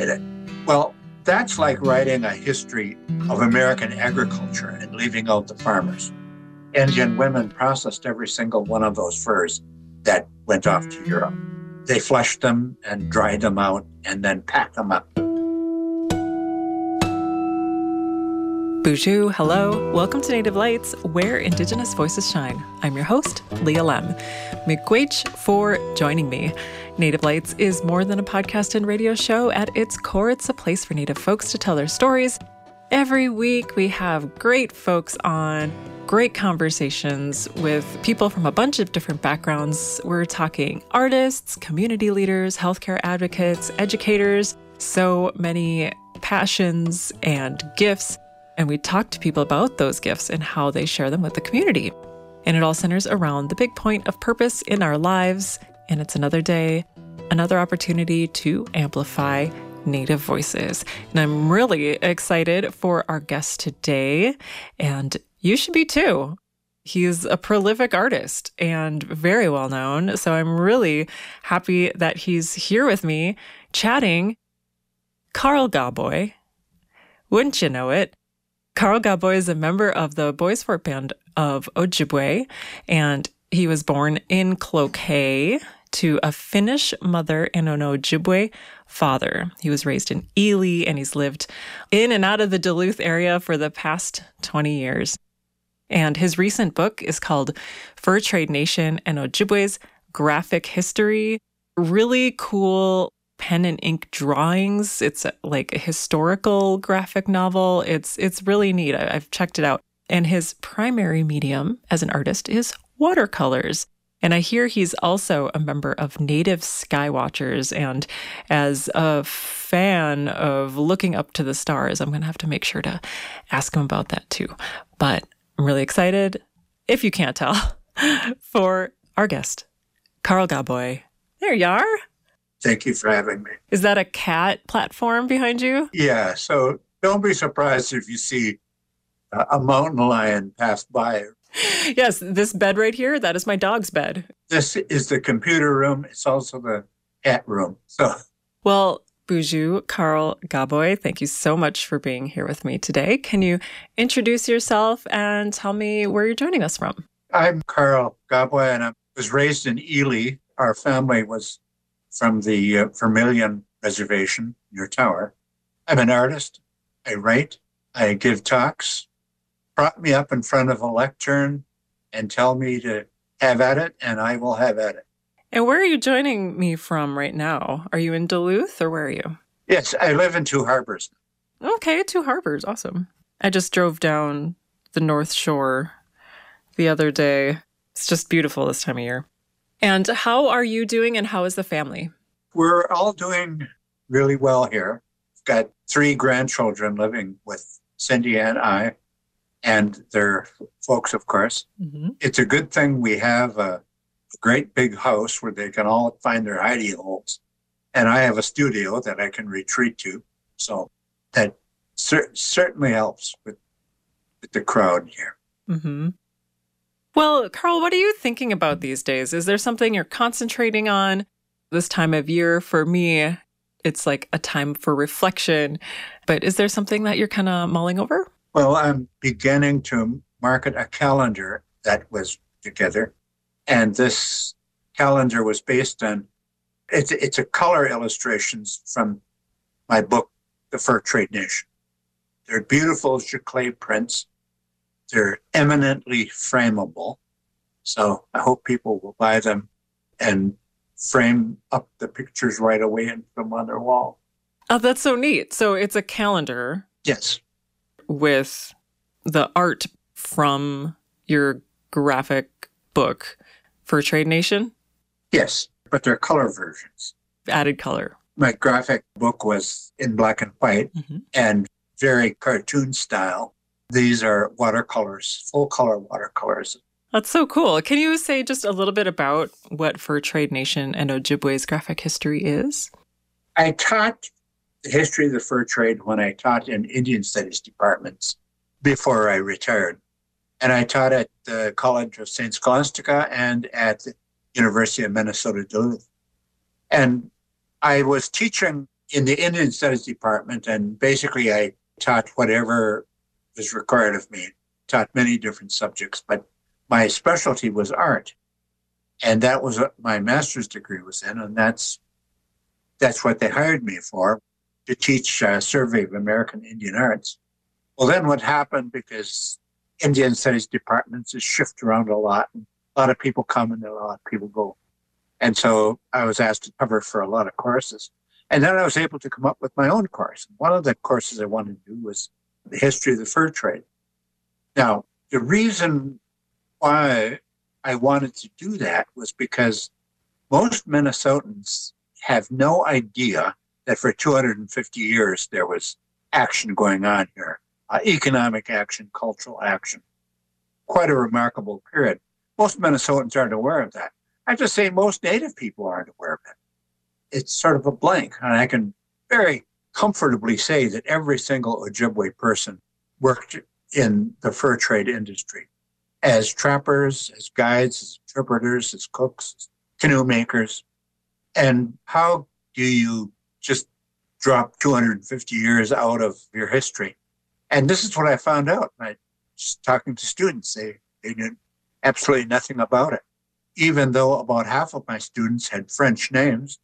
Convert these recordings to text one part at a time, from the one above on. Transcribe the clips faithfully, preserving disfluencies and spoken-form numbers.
did it. Well, that's like writing a history of American agriculture and leaving out the farmers. Indian women processed every single one of those furs that went off to Europe. They fleshed them and dried them out and then packed them up. Bonjour, hello. Welcome to Native Lights, where Indigenous voices shine. I'm your host, Leah Lem. Miigwech for joining me. Native Lights is more than a podcast and radio show. At its core, it's a place for Native folks to tell their stories. Every week, we have great folks on, great conversations with people from a bunch of different backgrounds. We're talking artists, community leaders, healthcare advocates, educators, so many passions and gifts. And we talk to people about those gifts and how they share them with the community. And it all centers around the big point of purpose in our lives. And it's another day, another opportunity to amplify Native voices. And I'm really excited for our guest today. And you should be too. He's a prolific artist and very well known. So I'm really happy that he's here with me chatting. Carl Gaboy. Wouldn't you know it? Carl Gaboy is a member of the Boys Fort Band of Ojibwe, and he was born in Cloquet to a Finnish mother and an Ojibwe father. He was raised in Ely, and he's lived in and out of the Duluth area for the past twenty years. And his recent book is called Fur Trade Nation and Ojibwe's Graphic History. Really cool pen and ink drawings. It's a, like a historical graphic novel. It's it's really neat. I, I've checked it out. And his primary medium as an artist is watercolors. And I hear he's also a member of Native Skywatchers. And as a fan of looking up to the stars, I'm going to have to make sure to ask him about that too. But I'm really excited, if you can't tell, for our guest, Carl Gaboy. There you are. Thank you for having me. Is that a cat platform behind you? Yeah, so don't be surprised if you see uh, a mountain lion pass by. Yes, this bed right here, that is my dog's bed. This is the computer room. It's also the cat room. So, well, Bonjour, Carl Gaboy, thank you so much for being here with me today. Can you introduce yourself and tell me where you're joining us from? I'm Carl Gaboy, and I was raised in Ely. Our family was from the uh, Vermilion Reservation near Tower. I'm an artist. I write. I give talks. Prop me up in front of a lectern and tell me to have at it, and I will have at it. And where are you joining me from right now? Are you in Duluth, or where are you? Yes, I live in Two Harbors. Okay, Two Harbors. Awesome. I just drove down the North Shore the other day. It's just beautiful this time of year. And how are you doing, and how is the family? We're all doing really well here. We've got three grandchildren living with Cindy and I, and their folks, of course. Mm-hmm. It's a good thing we have a, a great big house where they can all find their hidey holes. And I have a studio that I can retreat to. So that cer- certainly helps with, with the crowd here. Mm-hmm. Well, Carl, what are you thinking about these days? Is there something you're concentrating on this time of year? For me, it's like a time for reflection. But is there something that you're kind of mulling over? Well, I'm beginning to market a calendar that was together. And this calendar was based on, it's, it's a color illustrations from my book, The Fur Trade Nation. They're beautiful giclée prints. They're eminently frameable. So I hope people will buy them and frame up the pictures right away and put them on their wall. Oh, that's so neat. So it's a calendar. Yes. With the art from your graphic book, Fur Trade Nation? Yes, but they're color versions. Added color. My graphic book was in black and white mm-hmm. and very cartoon style. These are watercolors, full color watercolors. That's so cool. Can you say just a little bit about what Fur Trade Nation and Ojibwe's graphic history is? I taught the history of the fur trade when I taught in Indian Studies departments before I retired. And I taught at the College of Saint Scholastica and at the University of Minnesota Duluth. And I was teaching in the Indian Studies department, and basically I taught whatever was required of me, taught many different subjects, but my specialty was art. And that was what my master's degree was in, and that's that's what they hired me for, to teach a survey of American Indian arts. Well, then what happened, because Indian Studies departments is shift around a lot, and a lot of people come and a lot of people go. And so I was asked to cover for a lot of courses. And then I was able to come up with my own course. One of the courses I wanted to do was the history of the fur trade. Now, the reason why I wanted to do that was because most Minnesotans have no idea that for two hundred fifty years there was action going on here, uh, economic action, cultural action. Quite a remarkable period. Most Minnesotans aren't aware of that. I just say most Native people aren't aware of it. It's sort of a blank, and I can very comfortably say that every single Ojibwe person worked in the fur trade industry as trappers, as guides, as interpreters, as cooks, as canoe makers. And how do you just drop two hundred fifty years out of your history? And this is what I found out. I just talking to students, they, they knew absolutely nothing about it. Even though about half of my students had French names,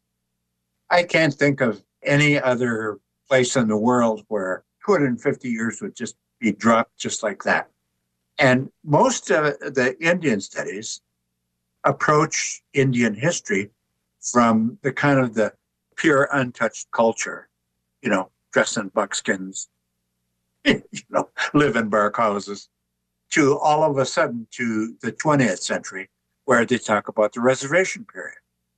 I can't think of any other place in the world where two hundred fifty years would just be dropped just like that. And most of the Indian studies approach Indian history from the kind of the pure untouched culture, you know, dress in buckskins, you know, live in bark houses, to all of a sudden to the twentieth century, where they talk about the reservation period.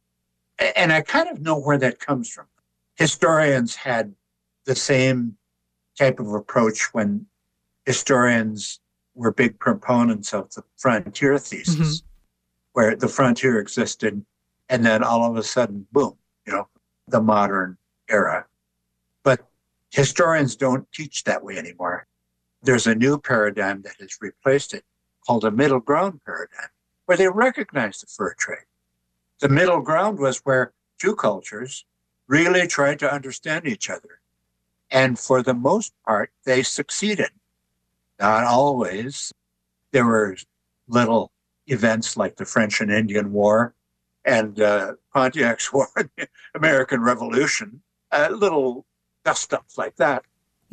And I kind of know where that comes from. Historians had the same type of approach when historians were big proponents of the frontier thesis, mm-hmm. where the frontier existed, and then all of a sudden, boom, you know, the modern era. But historians don't teach that way anymore. There's a new paradigm that has replaced it called a middle ground paradigm, where they recognize the fur trade. The middle ground was where two cultures really tried to understand each other. And for the most part, they succeeded. Not always. There were little events like the French and Indian War and uh, Pontiac's War, the American Revolution, uh, little dust-ups like that.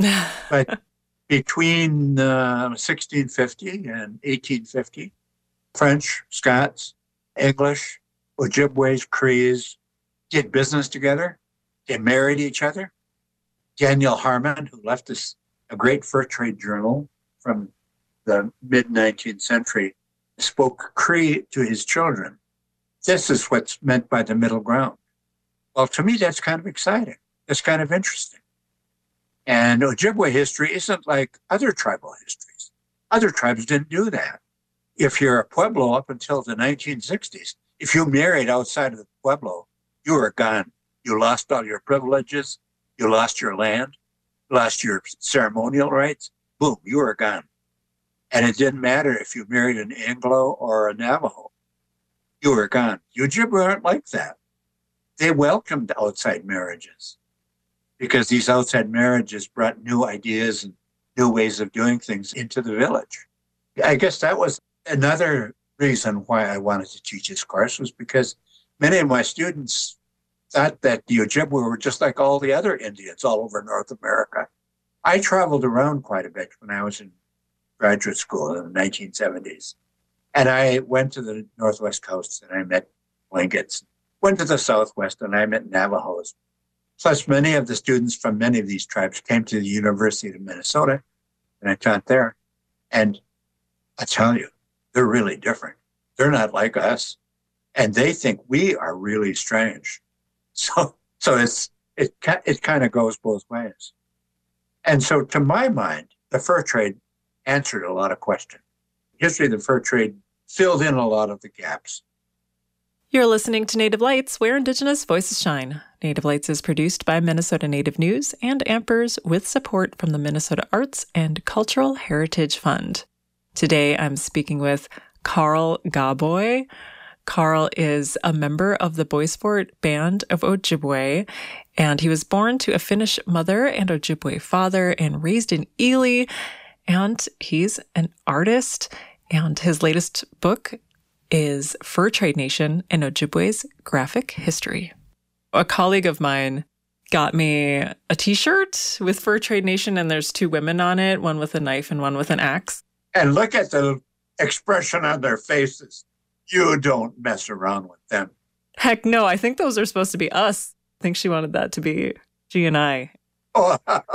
But between uh, sixteen fifty and eighteen fifty, French, Scots, English, Ojibways, Crees did business together. They married each other. Daniel Harmon, who left us a great fur trade journal from the mid-nineteenth century, spoke Cree to his children. This is what's meant by the middle ground. Well, to me, that's kind of exciting. That's kind of interesting. And Ojibwe history isn't like other tribal histories. Other tribes didn't do that. If you're a Pueblo up until the nineteen sixties, if you married outside of the Pueblo, you were gone. You lost all your privileges. You lost your land. You lost your ceremonial rights. Boom, you were gone. And it didn't matter if you married an Anglo or a Navajo. You were gone. Ojibwe aren't like that. They welcomed outside marriages because these outside marriages brought new ideas and new ways of doing things into the village. I guess that was another reason why I wanted to teach this course, was because many of my students thought that the Ojibwe were just like all the other Indians all over North America. I traveled around quite a bit when I was in graduate school in the nineteen seventies. And I went to the Northwest Coast and I met Tlinkits. Went to the Southwest and I met Navajos. Plus, many of the students from many of these tribes came to the University of Minnesota, and I taught there. And I tell you, they're really different. They're not like us. And they think we are really strange. So so it's it it kind of goes both ways. And so to my mind, the fur trade answered a lot of questions. History of the fur trade filled in a lot of the gaps. You're listening to Native Lights, where Indigenous voices shine. Native Lights is produced by Minnesota Native News and Ampers with support from the Minnesota Arts and Cultural Heritage Fund. Today, I'm speaking with Carl Gaboy. Carl is a member of the Boisfort Band of Ojibwe, and he was born to a Finnish mother and Ojibwe father and raised in Ely. And he's an artist, and his latest book is Fur Trade Nation and Ojibwe's Graphic History. A colleague of mine got me a t-shirt with Fur Trade Nation, and there's two women on it, one with a knife and one with an axe. And look at the expression on their faces. You don't mess around with them. Heck no, I think those are supposed to be us. I think she wanted that to be G and I. Oh.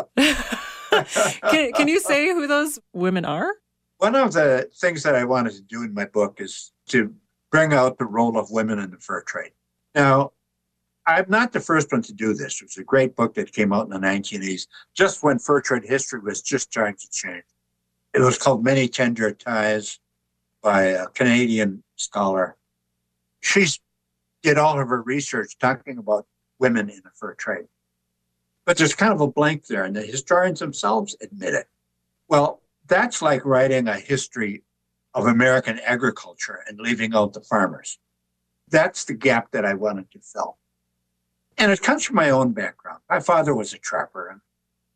can, can you say who those women are? One of the things that I wanted to do in my book is to bring out the role of women in the fur trade. Now, I'm not the first one to do this. It was a great book that came out in the nineteen eighties, just when fur trade history was just starting to change. It was called Many Tender Ties by a Canadian scholar. She did all of her research talking about women in the fur trade. But there's kind of a blank there, and the historians themselves admit it. Well, that's like writing a history of American agriculture and leaving out the farmers. That's the gap that I wanted to fill. And it comes from my own background. My father was a trapper, and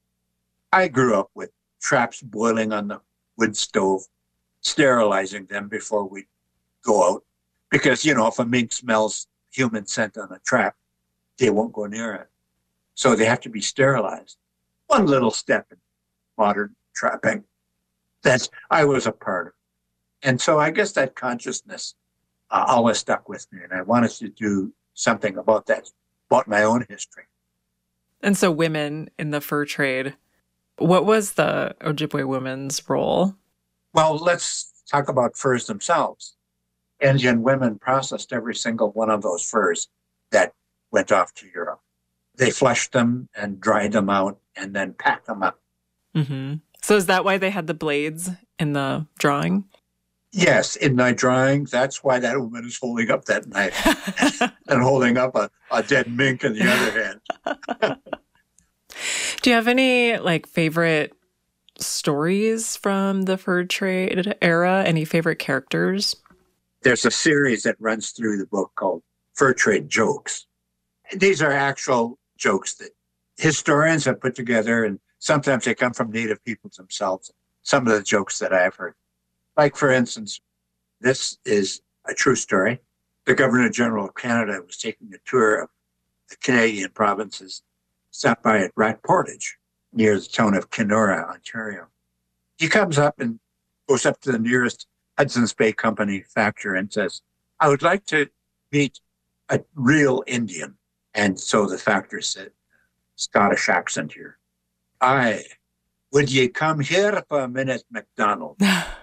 I grew up with traps boiling on the wood stove, sterilizing them before we go out. Because, you know, if a mink smells human scent on a trap, they won't go near it. So they have to be sterilized. One little step in modern trapping that I was a part of. And so I guess that consciousness uh, always stuck with me. And I wanted to do something about that, about my own history. And so women in the fur trade, what was the Ojibwe women's role? Well, let's talk about furs themselves. Indian women processed every single one of those furs that went off to Europe. They fleshed them and dried them out and then packed them up. Mm-hmm. So is that why they had the blades in the drawing? Yes, in my drawing, that's why that woman is holding up that knife and holding up a, a dead mink in the other hand. Do you have any like favorite stories from the fur trade era? Any favorite characters? There's a series that runs through the book called Fur Trade Jokes. These are actual jokes that historians have put together, and sometimes they come from Native peoples themselves. Some of the jokes that I've heard. Like, for instance, this is a true story. The Governor General of Canada was taking a tour of the Canadian provinces, stopped by at Rat Portage, near the town of Kenora, Ontario. He comes up and goes up to the nearest Hudson's Bay Company factory and says, I would like to meet a real Indian. And so the factor said, Scottish accent here, aye, would ye come here for a minute, MacDonald?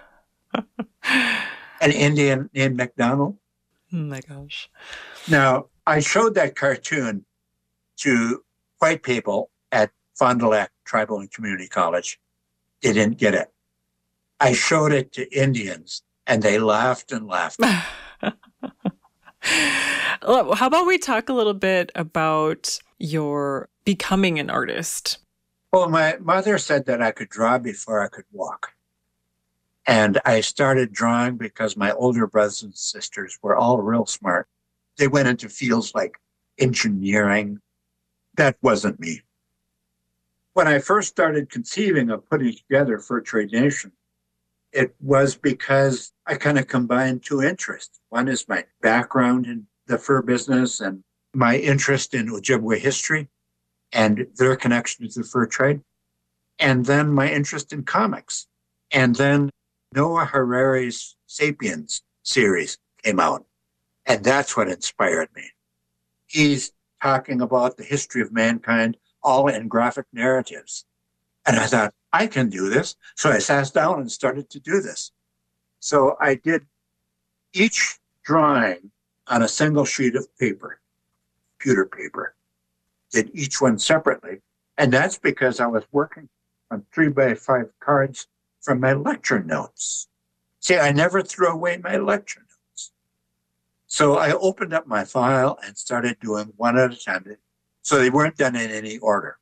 An Indian named MacDonald? Oh my gosh. Now, I showed that cartoon to white people at Fond du Lac Tribal and Community College. They didn't get it. I showed it to Indians, and they laughed and laughed. How about we talk a little bit about your becoming an artist? Well, my mother said that I could draw before I could walk. And I started drawing because my older brothers and sisters were all real smart. They went into fields like engineering. That wasn't me. When I first started conceiving of putting together Fur Trade Nation, it was because I kind of combined two interests. One is my background in the fur business and my interest in Ojibwe history and their connection to the fur trade, and then my interest in comics. And then Noah Harari's Sapiens series came out, and that's what inspired me. He's talking about the history of mankind, all in graphic narratives. And I thought, I can do this. So I sat down and started to do this. So I did each drawing on a single sheet of paper, computer paper, did each one separately. And that's because I was working on three by five cards from my lecture notes. See, I never threw away my lecture notes. So I opened up my file and started doing one at a time. So they weren't done in any order.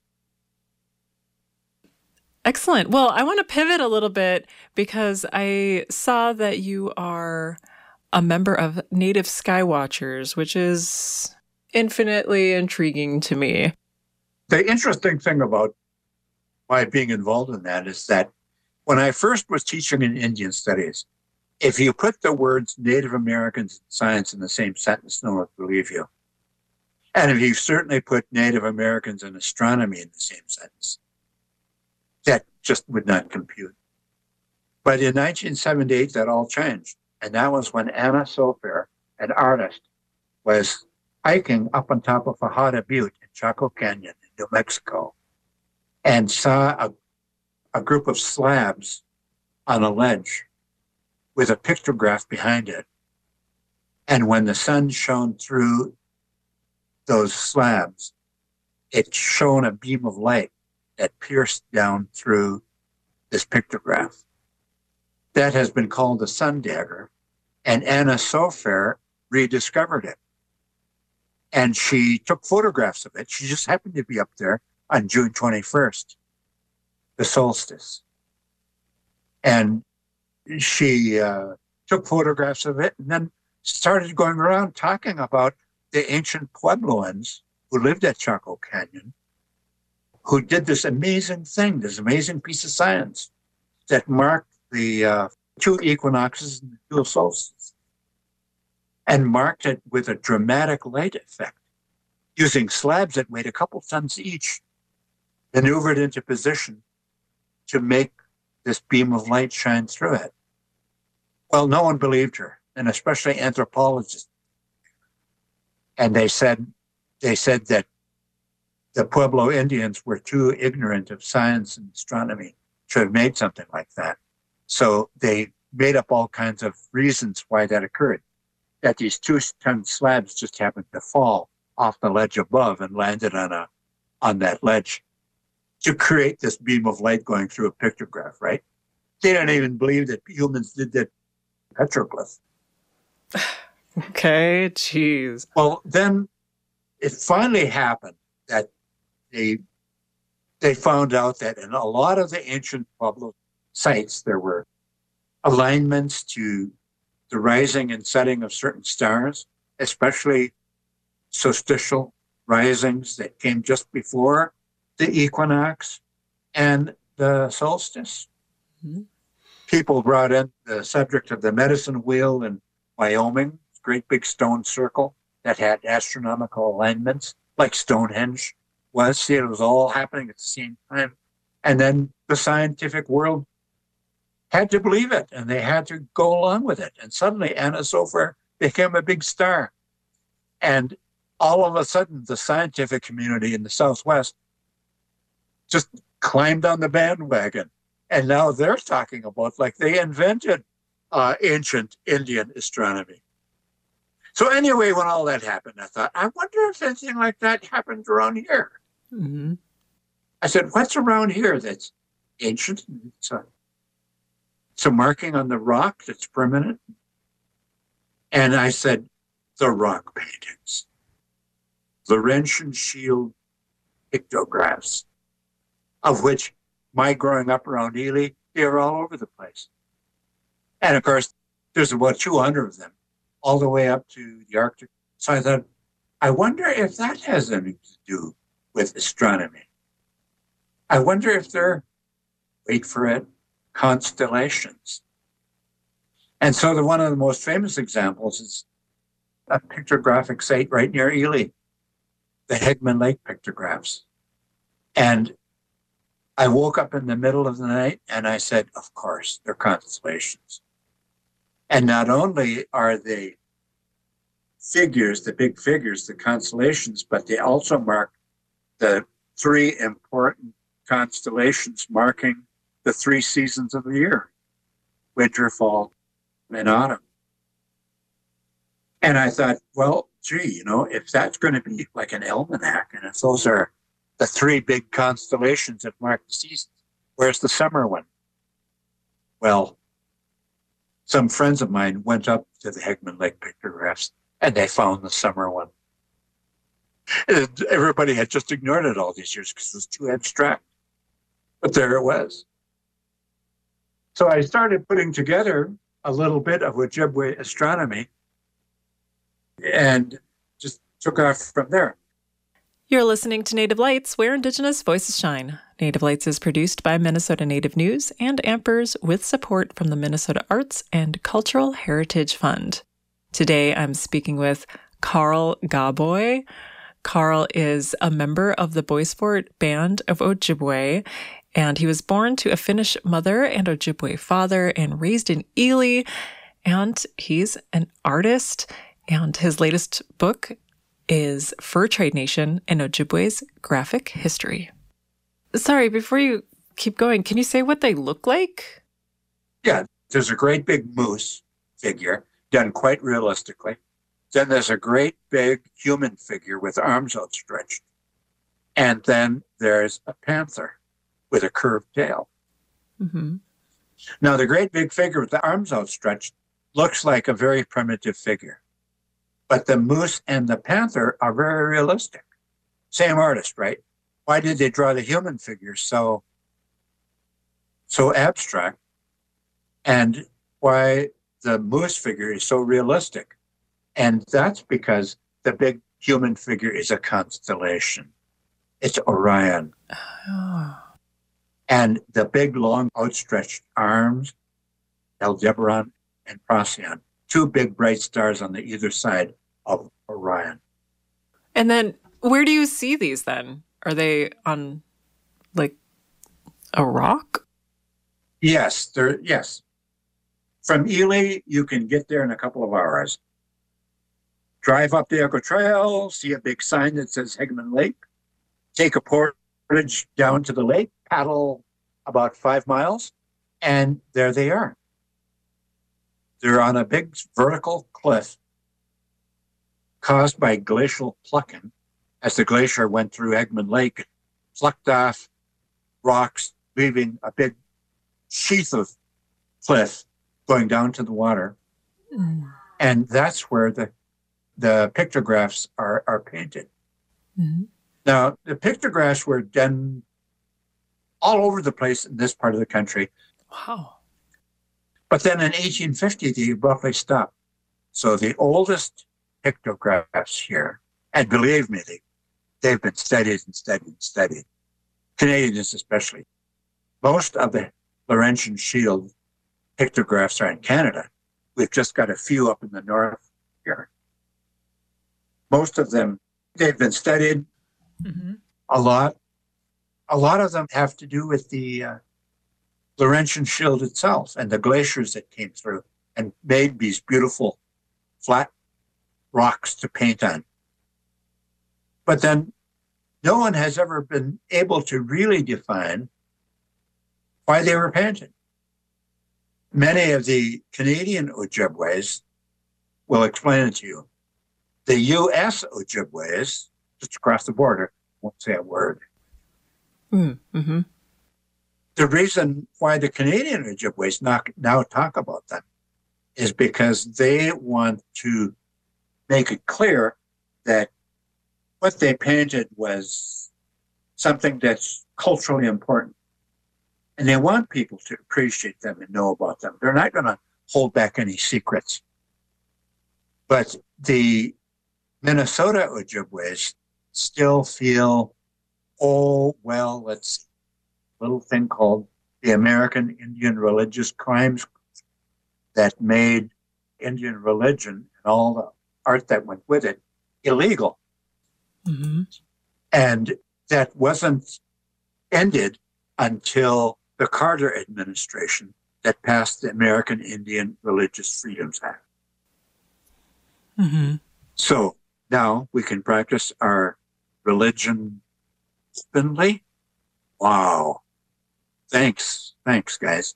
Excellent. Well, I want to pivot a little bit because I saw that you are a member of Native Skywatchers, which is infinitely intriguing to me. The interesting thing about my being involved in that is that when I first was teaching in Indian studies, if you put the words Native Americans and science in the same sentence, no one would believe you. And if you certainly put Native Americans and astronomy in the same sentence, that just would not compute. But in nineteen seventy-eight, that all changed. And that was when Anna Sofer, an artist, was hiking up on top of Fajada Butte in Chaco Canyon in New Mexico and saw a, a group of slabs on a ledge with a pictograph behind it. And when the sun shone through those slabs, it shone a beam of light that pierced down through this pictograph. That has been called the sun dagger, and Anna Sofer rediscovered it. And she took photographs of it. She just happened to be up there on June twenty-first, the solstice. And she uh, took photographs of it and then started going around talking about the ancient Puebloans who lived at Chaco Canyon, who did this amazing thing, this amazing piece of science that marked the uh, two equinoxes and the two solstices, and marked it with a dramatic light effect, using slabs that weighed a couple tons each, maneuvered into position to make this beam of light shine through it. Well, no one believed her, and especially anthropologists. And they said, they said that the Pueblo Indians were too ignorant of science and astronomy to have made something like that. So they made up all kinds of reasons why that occurred, that these two-ton slabs just happened to fall off the ledge above and landed on a on that ledge to create this beam of light going through a pictograph, right? They didn't even believe that humans did that petroglyph. Okay, geez. Well, then it finally happened that they they found out that in a lot of the ancient Pueblo sites, there were alignments to the rising and setting of certain stars, especially solstitial risings that came just before the equinox and the solstice. Mm-hmm. People brought in the subject of the medicine wheel in Wyoming, great big stone circle that had astronomical alignments, like Stonehenge was. See, it was all happening at the same time. And then the scientific world had to believe it, and they had to go along with it. And suddenly Anna Sofer became a big star. And all of a sudden, the scientific community in the Southwest just climbed on the bandwagon. And now they're talking about like they invented uh, ancient Indian astronomy. So anyway, when all that happened, I thought, I wonder if anything like that happened around here. Mm-hmm. I said, what's around here that's ancient? It's a, it's a marking on the rock that's permanent. And I said, the rock paintings, Laurentian shield pictographs, of which my growing up around Ely, they were all over the place. And of course, there's about two hundred of them, all the way up to the Arctic. So I thought, I wonder if that has anything to do with astronomy. I wonder if they're, wait for it, constellations. And so the, one of the most famous examples is a pictographic site right near Ely, the Hegman Lake pictographs. And I woke up in the middle of the night and I said, of course, they're constellations. And not only are they figures, the big figures, the constellations, but they also mark the three important constellations marking the three seasons of the year, winter, fall, and autumn. And I thought, well, gee, you know, if that's going to be like an almanac, and if those are the three big constellations that mark the seasons, where's the summer one? Well, some friends of mine went up to the Hegman Lake pictographs and they found the summer one. And everybody had just ignored it all these years because it was too abstract. But there it was. So I started putting together a little bit of Ojibwe astronomy and just took off from there. You're listening to Native Lights, where Indigenous voices shine. Native Lights is produced by Minnesota Native News and Ampers with support from the Minnesota Arts and Cultural Heritage Fund. Today, I'm speaking with Carl Gaboy. Carl is a member of the Boisfort Band of Ojibwe, and he was born to a Finnish mother and Ojibwe father and raised in Ely. And he's an artist, and his latest book is Fur Trade Nation and Ojibwe's Graphic History. Sorry, before you keep going, can you say what they look like? Yeah, there's a great big moose figure done quite realistically. Then there's a great big human figure with arms outstretched. And then there's a panther with a curved tail. Mm-hmm. Now, the great big figure with the arms outstretched looks like a very primitive figure. But the moose and the panther are very realistic. Same artist, right? Why did they draw the human figure so, so abstract? And why the moose figure is so realistic? And that's because the big human figure is a constellation. It's Orion. Oh. And the big, long, outstretched arms, Aldebaran and Procyon, two big, bright stars on the either side of Orion. And then where do you see these then? Are they on, like, a rock? Yes, there. Yes. From Ely, you can get there in a couple of hours. Drive up the Echo Trail, see a big sign that says Hegman Lake, take a portage down to the lake, paddle about five miles, and there they are. They're on a big vertical cliff caused by glacial plucking. As the glacier went through Egmont Lake, it plucked off rocks, leaving a big sheath of cliff going down to the water. Mm. And that's where the the pictographs are, are painted. Mm-hmm. Now, the pictographs were done all over the place in this part of the country. Wow. But then in eighteen fifty, they abruptly stopped. So the oldest pictographs here, and believe me, they, they've been studied and studied and studied, Canadians especially. Most of the Laurentian Shield pictographs are in Canada. We've just got a few up in the north here. Most of them, they've been studied mm-hmm. a lot. A lot of them have to do with the uh, Laurentian Shield itself and the glaciers that came through and made these beautiful flat rocks to paint on. But then no one has ever been able to really define why they were painted. Many of the Canadian Ojibways will explain it to you. The U S Ojibways, just across the border, won't say a word. Mm-hmm. The reason why the Canadian Ojibways not, now talk about them is because they want to make it clear that what they painted was something that's culturally important. And they want people to appreciate them and know about them. They're not going to hold back any secrets. But the Minnesota Ojibways still feel, oh, well, let's see, a little thing called the American Indian Religious Crimes that made Indian religion and all the art that went with it illegal. Mm-hmm. And that wasn't ended until the Carter administration that passed the American Indian Religious Freedoms Act. Mm-hmm. So now we can practice our religion openly. Wow. Thanks. Thanks, guys.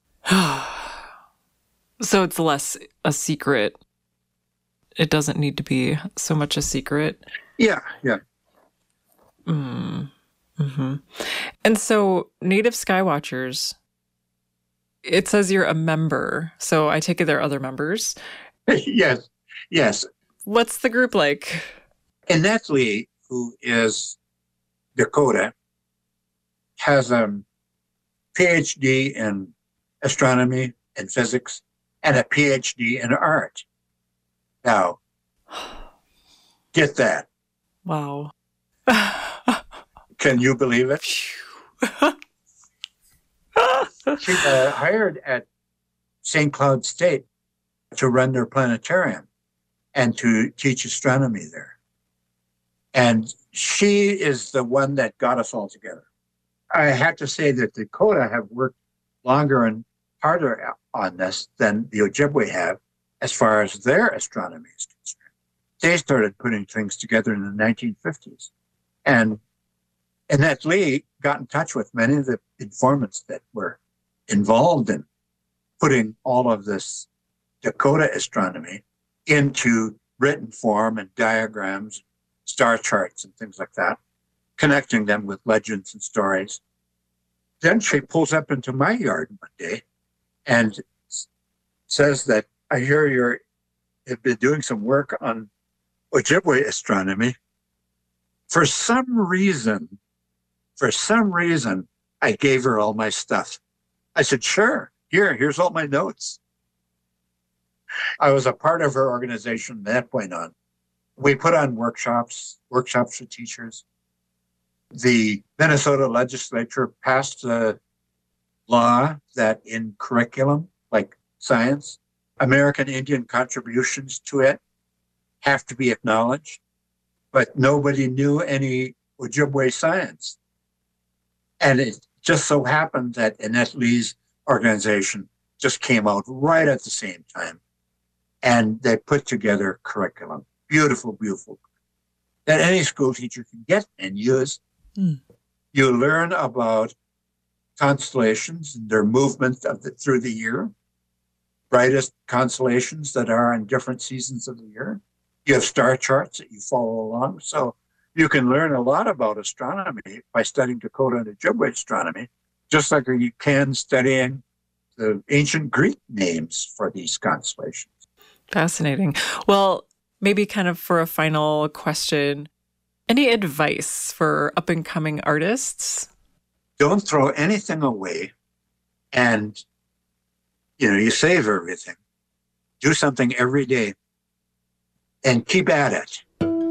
So it's less a secret. It doesn't need to be so much a secret. Yeah, yeah. Mm. Mm-hmm. And so Native Skywatchers, it says you're a member. So I take it there are other members. Yes, yes. What's the group like? And Natalie, who is Dakota, has a P H D in astronomy and physics and a P H D in art. Now, get that. Wow. Can you believe it? She uh, hired at Saint Cloud State to run their planetarium and to teach astronomy there. And she is the one that got us all together. I have to say that the Dakota have worked longer and harder on this than the Ojibwe have as far as their astronomy is concerned. They started putting things together in the nineteen fifties. And Annette Lee got in touch with many of the informants that were involved in putting all of this Dakota astronomy into written form and diagrams, star charts and things like that, connecting them with legends and stories. Then she pulls up into my yard one day and says that, I hear you have been doing some work on Ojibwe astronomy. For some reason, for some reason, I gave her all my stuff. I said, sure, here, here's all my notes. I was a part of her organization from that point on. We put on workshops, workshops for teachers. The Minnesota legislature passed a law that in curriculum, like science, American Indian contributions to it have to be acknowledged, but nobody knew any Ojibwe science. And it just so happened that Annette Lee's organization just came out right at the same time. And they put together curriculum, beautiful, beautiful, that any school teacher can get and use. Mm. You learn about constellations and their movement of the, through the year, brightest constellations that are in different seasons of the year. You have star charts that you follow along. So you can learn a lot about astronomy by studying Dakota and Ojibwe astronomy, just like you can studying the ancient Greek names for these constellations. Fascinating. Well, maybe kind of for a final question, any advice for up-and-coming artists? Don't throw anything away, and, you know, you save everything. Do something every day and keep at it.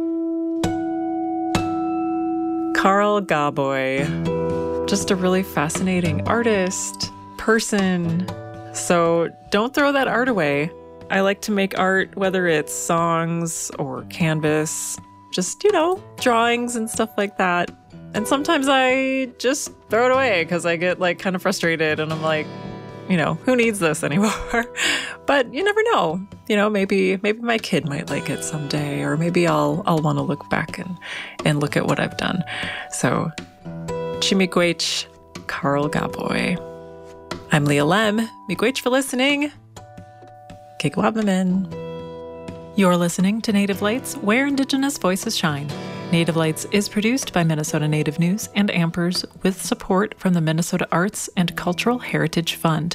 Carl Gaboy, just a really fascinating artist, person. So don't throw that art away. I like to make art, whether it's songs or canvas, just, you know, drawings and stuff like that. And sometimes I just throw it away because I get like kind of frustrated and I'm like, you know, who needs this anymore? But you never know. You know, maybe maybe my kid might like it someday, or maybe I'll I'll want to look back and, and look at what I've done. So, Chi-miigwech, Carl Gaboy. I'm Leah Lem. Miigwech for listening. Kigwabamin. You're listening to Native Lights, where Indigenous voices shine. Native Lights is produced by Minnesota Native News and Ampers with support from the Minnesota Arts and Cultural Heritage Fund.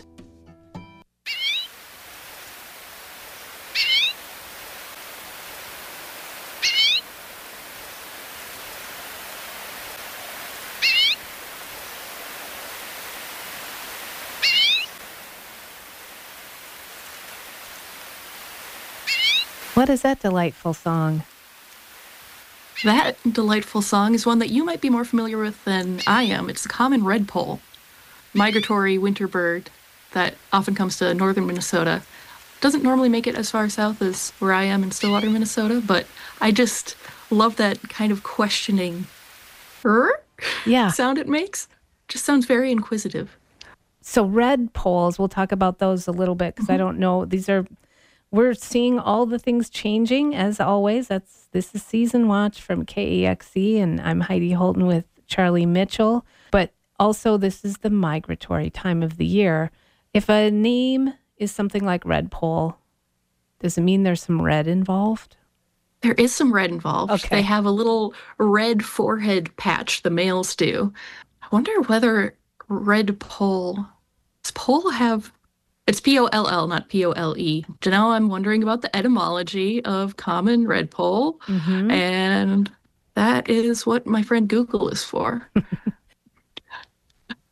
What is that delightful song? That delightful song is one that you might be more familiar with than I am. It's the common redpoll, migratory winter bird that often comes to northern Minnesota. Doesn't normally make it as far south as where I am in Stillwater, Minnesota, but I just love that kind of questioning yeah. sound it makes. Just sounds very inquisitive. So redpolls, we'll talk about those a little bit because mm-hmm. I don't know. These are... We're seeing all the things changing, as always. That's This is Season Watch from K E X E, and I'm Heidi Holton with Charlie Mitchell. But also, this is the migratory time of the year. If a name is something like redpoll, does it mean there's some red involved? There is some red involved. Okay. They have a little red forehead patch, the males do. I wonder whether redpoll, does poll have... It's P O L L, not P O L E. Now I'm wondering about the etymology of common redpoll, mm-hmm. and that is what my friend Google is for.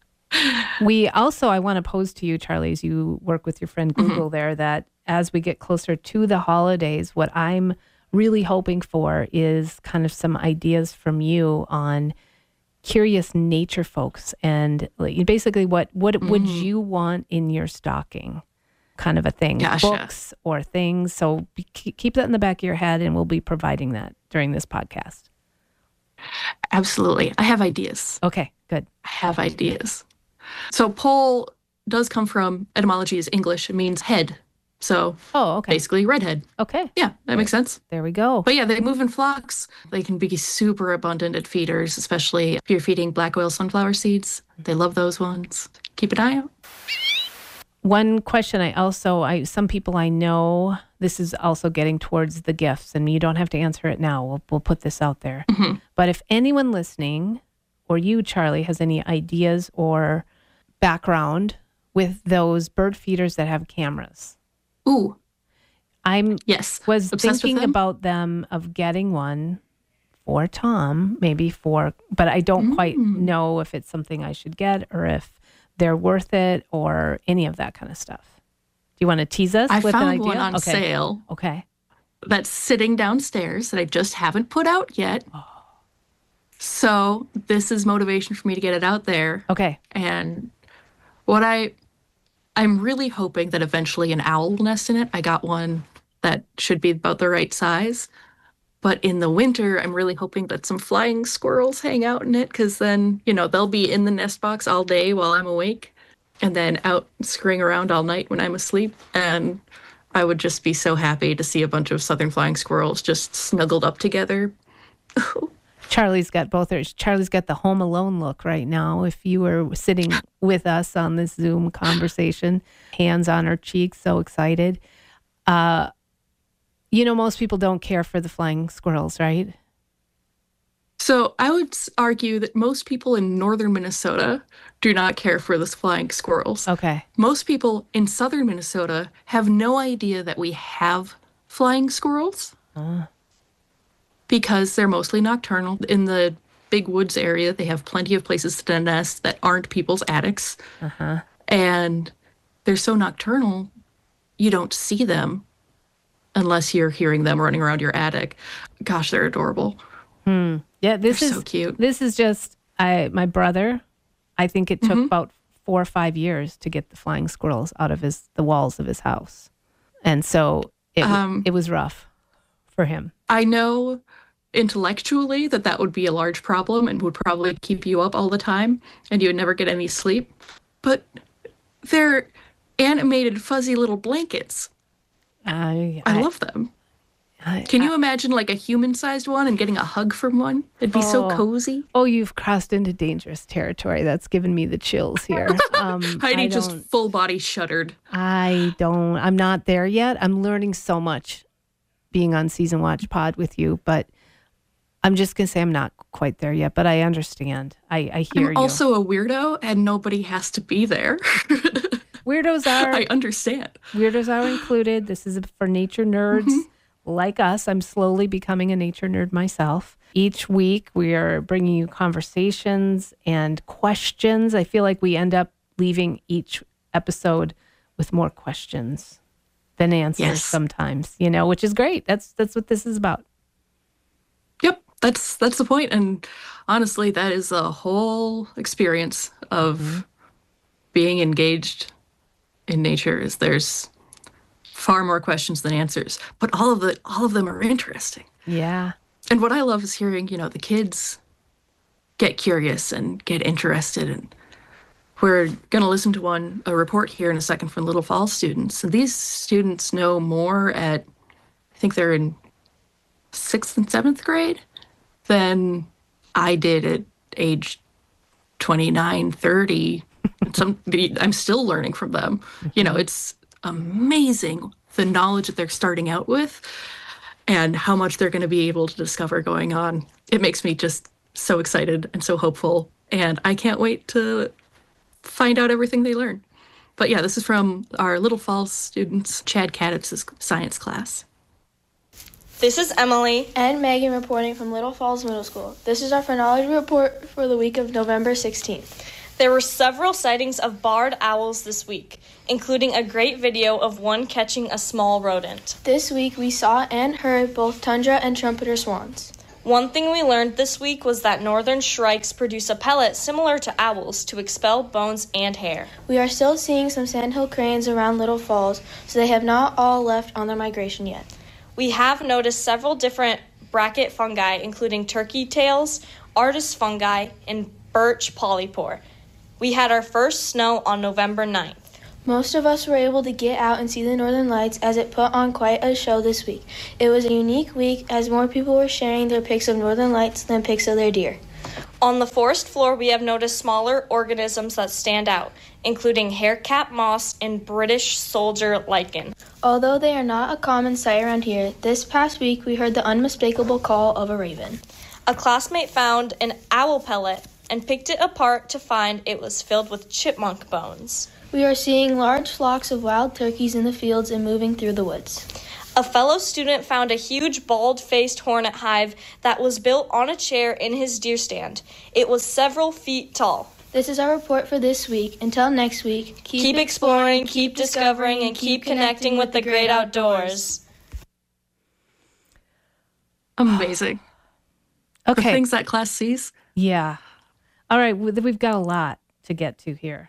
We also, I want to pose to you, Charlie, as you work with your friend Google mm-hmm. there, that as we get closer to the holidays, what I'm really hoping for is kind of some ideas from you on curious nature folks and basically what, what mm-hmm. would you want in your stocking kind of a thing, Gotcha. Books or things. So be, keep that in the back of your head and we'll be providing that during this podcast. Absolutely. I have ideas. Okay, good. I have ideas. So pole does come from, etymology is English. It means head. So oh, okay. basically redhead. Okay. Yeah, that makes sense. There we go. But yeah, they move in flocks. They can be super abundant at feeders, especially if you're feeding black oil sunflower seeds. They love those ones. Keep an eye out. One question I also, I some people I know, this is also getting towards the gifts, and you don't have to answer it now. We'll, we'll put this out there. Mm-hmm. But if anyone listening, or you, Charlie, has any ideas or background with those bird feeders that have cameras. Ooh. I'm yes. was Obsessed thinking with them? about them of getting one for Tom, maybe for, but I don't mm. quite know if it's something I should get or if they're worth it or any of that kind of stuff. Do you want to tease us I with an found idea? one on okay. sale. Okay. That's sitting downstairs that I just haven't put out yet. Oh. So this is motivation for me to get it out there. Okay. And what I, I'm really hoping that eventually an owl will nest in it. I got one that should be about the right size. But in the winter, I'm really hoping that some flying squirrels hang out in it because then, you know, they'll be in the nest box all day while I'm awake and then out scurrying around all night when I'm asleep. And I would just be so happy to see a bunch of southern flying squirrels just snuggled up together. Charlie's got both. Charlie's got the Home Alone look right now. If you were sitting with us on this Zoom conversation, hands on her cheeks, so excited. Uh, you know, most people don't care for the flying squirrels, right? So I would argue that most people in northern Minnesota do not care for the flying squirrels. Okay. Most people in southern Minnesota have no idea that we have flying squirrels. Uh. Because they're mostly nocturnal. In the big woods area, they have plenty of places to nest that aren't people's attics. Uh-huh. And they're so nocturnal, you don't see them unless you're hearing them running around your attic. Gosh, they're adorable. Hmm. Yeah, this they're is so cute. This is just I. My brother. I think it took mm-hmm. about four or five years to get the flying squirrels out of his the walls of his house, and so it um, it was rough for him. I know intellectually that that would be a large problem and would probably keep you up all the time and you would never get any sleep. But they're animated fuzzy little blankets. I, I, I love them. I, Can you I, imagine like a human-sized one and getting a hug from one? It'd be oh, so cozy. Oh, you've crossed into dangerous territory. That's given me the chills here. Um, Heidi just full body shuddered. I don't, I'm not there yet. I'm learning so much being on Season Watch Pod with you, but I'm just going to say I'm not quite there yet, but I understand. I, I hear I'm you. I'm also a weirdo and nobody has to be there. Weirdos are. I understand. Weirdos are included. This is for nature nerds mm-hmm. like us. I'm slowly becoming a nature nerd myself. Each week we are bringing you conversations and questions. I feel like we end up leaving each episode with more questions than answers yes. sometimes, you know, which is great. That's that's what this is about. Yep. That's that's the point. And honestly, that is a whole experience of mm-hmm. being engaged in nature. Is there's far more questions than answers, but all of it, all of them are interesting. Yeah. And what I love is hearing, you know, the kids get curious and get interested. And we're going to listen to one, a report here in a second from Little Falls students. And these students know more at, I think they're in sixth and seventh grade than I did at age twenty-nine, thirty. And some, I'm still learning from them. You know, it's amazing the knowledge that they're starting out with and how much they're going to be able to discover going on. It makes me just so excited and so hopeful. And I can't wait to find out everything they learn. But yeah, this is from our Little Falls students, Chad Cadditz's science class. This is Emily and Megan reporting from Little Falls Middle School. This is our phrenology report for the week of November sixteenth. There were several sightings of barred owls this week, including a great video of one catching a small rodent. This week we saw and heard both tundra and trumpeter swans. One thing we learned this week was that northern shrikes produce a pellet similar to owls to expel bones and hair. We are still seeing some sandhill cranes around Little Falls, so they have not all left on their migration yet. We have noticed several different bracket fungi, including turkey tails, artist fungi, and birch polypore. We had our first snow on November ninth. Most of us were able to get out and see the Northern Lights as it put on quite a show this week. It was a unique week as more people were sharing their pics of Northern Lights than pics of their deer. On the forest floor, we have noticed smaller organisms that stand out, including haircap moss and British soldier lichen. Although they are not a common sight around here, this past week we heard the unmistakable call of a raven. A classmate found an owl pellet and picked it apart to find it was filled with chipmunk bones. We are seeing large flocks of wild turkeys in the fields and moving through the woods. A fellow student found a huge bald-faced hornet hive that was built on a chair in his deer stand. It was several feet tall. This is our report for this week. Until next week, keep, keep exploring, keep discovering, and keep connecting with the great outdoors. Amazing. Okay. The things that class sees. Yeah. All right. We've got a lot to get to here.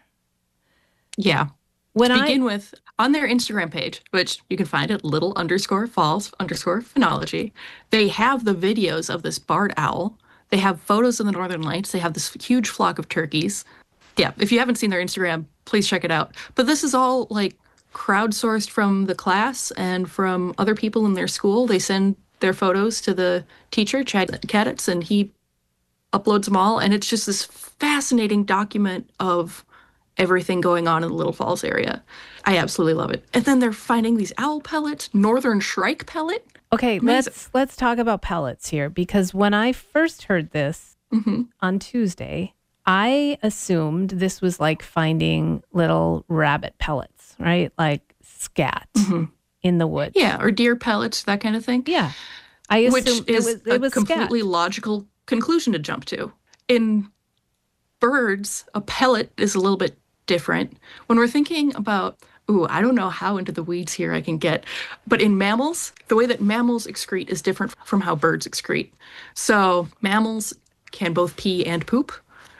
Yeah. When to I begin with, on their Instagram page, which you can find at little underscore falls underscore phenology, they have the videos of this barred owl. They have photos of the Northern Lights. They have this huge flock of turkeys. Yeah, if you haven't seen their Instagram, please check it out. But this is all like crowdsourced from the class and from other people in their school. They send their photos to the teacher, Chad Kaditz, and he uploads them all. And it's just this fascinating document of everything going on in the Little Falls area. I absolutely love it. And then they're finding these owl pellets, northern shrike pellet. Okay, Amazing. let's let's talk about pellets here, because when I first heard this mm-hmm. on Tuesday, I assumed this was like finding little rabbit pellets, right? Like scat mm-hmm. in the woods. Yeah, or deer pellets, that kind of thing. Yeah. I assumed Which is it was, it was a completely scat. logical conclusion to jump to. In birds, a pellet is a little bit different. When we're thinking about, ooh, I don't know how into the weeds here I can get, but in mammals, the way that mammals excrete is different from how birds excrete. So mammals can both pee and poop.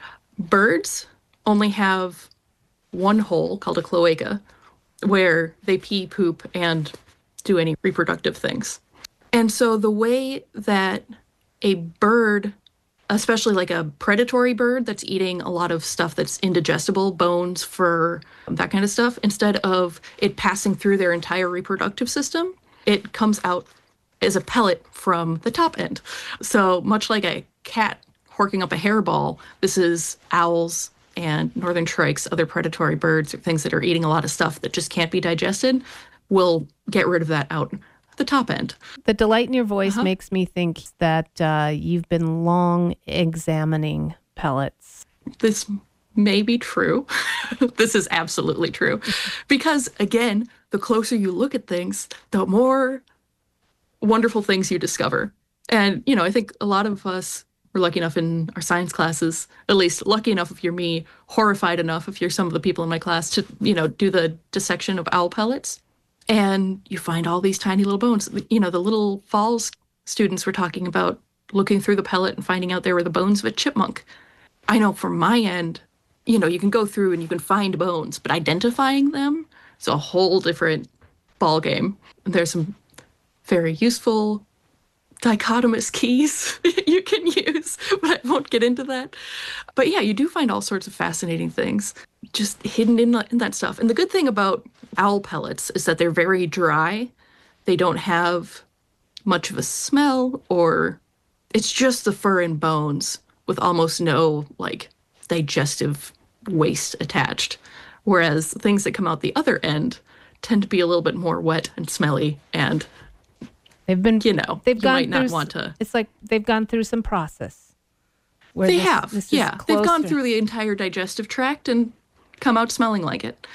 Birds only have one hole called a cloaca where they pee, poop, and do any reproductive things. And so the way that a bird, especially like a predatory bird that's eating a lot of stuff that's indigestible, bones, fur, that kind of stuff, instead of it passing through their entire reproductive system, it comes out as a pellet from the top end. So much like a cat horking up a hairball, this is owls and northern shrikes, other predatory birds, or things that are eating a lot of stuff that just can't be digested, will get rid of that out the top end. The delight in your voice Uh-huh. makes me think that uh, you've been long examining pellets. This may be true. This is absolutely true. Because, again, the closer you look at things, the more wonderful things you discover. And, you know, I think a lot of us were lucky enough in our science classes, at least lucky enough if you're me, horrified enough if you're some of the people in my class, to, you know, do the dissection of owl pellets. And you find all these tiny little bones. You know, the Little Falls students were talking about looking through the pellet and finding out there were the bones of a chipmunk. I know from my end, you know, you can go through and you can find bones, but identifying them is a whole different ballgame. There's some very useful dichotomous keys you can use, but I won't get into that. But yeah, you do find all sorts of fascinating things just hidden in, in that stuff. And the good thing about owl pellets is that they're very dry. They don't have much of a smell, or it's just the fur and bones with almost no like digestive waste attached. Whereas things that come out the other end tend to be a little bit more wet and smelly, and They've been, you know, they've you gone might not through, want to. It's like they've gone through some process. where They this- have, this is yeah. They've gone closer. through the entire digestive tract and come out smelling like it.